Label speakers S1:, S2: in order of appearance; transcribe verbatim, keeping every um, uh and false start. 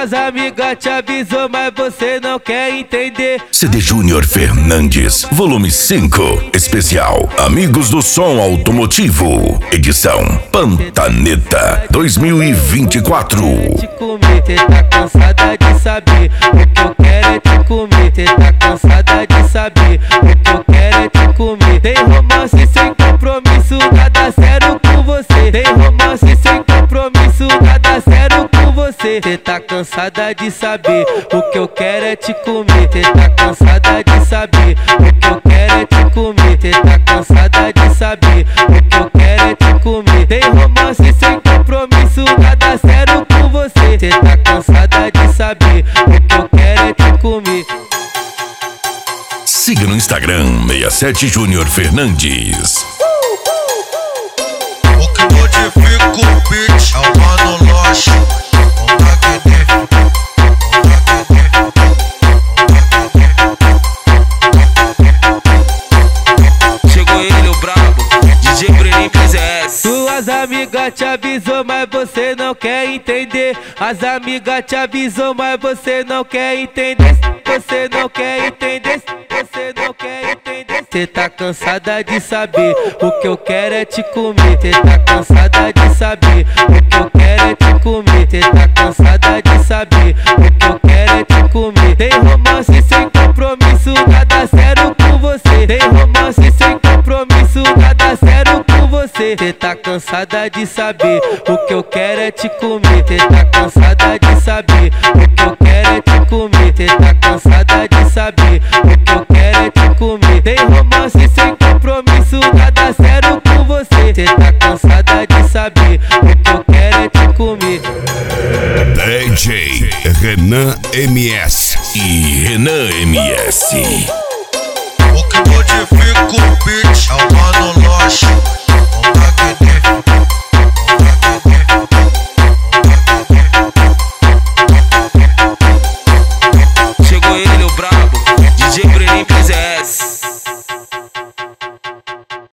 S1: Suas amigas te avisou, mas você não quer entender.
S2: C D Júnior Fernandes, volume cinco, especial Amigos do Som Automotivo, edição Pantaneta dois mil e vinte e quatro.
S1: Te comer, cê tá cansada de saber. O que eu quero é te comer, cê tá cansada de saber. O que eu quero é te comer. Tem romance sem compromisso, nada sério com você. Tem romance sem compromisso, nada sério com você. Cê tá cansada de saber. O que eu quero é te comer, cê tá cansada de saber. O que eu quero é te comer, cê tá cansada de saber. O que eu quero é te comer. Tem romance sem compromisso, nada sério com você. Cê tá cansada de saber. O que eu quero é te comer.
S2: Siga no Instagram sessenta e sete Júnior Fernandes.
S3: O que modifica o beat é o Mano Loche.
S4: Chegou ele, o brabo, D J Breninho P Z S.
S1: Suas amigas te avisou, mas você não quer entender. As amigas te avisou, mas você não quer entender. Você não quer entender. Você não quer entender. Cê tá cansada de saber. O que eu quero é te comer. Cê tá cansada de saber. O que eu quero é te comer. Cê tá cansada de saber. O que eu quero é te comer. Tem romance sem compromisso, nada sério com você. Tem romance sem compromisso, nada sério com você. Cê tá cansada de saber. O que eu quero é te comer. Cê tá cansada de saber. O que eu quero é te comer. Cê tá cansada de saber. O que eu quero é te comer. Tem romance sem compromisso, nada sério com você. Cê tá cansada de saber. O que eu quero é te comer.
S2: D J Renan M S e Renan M S.
S3: O que modifica o beat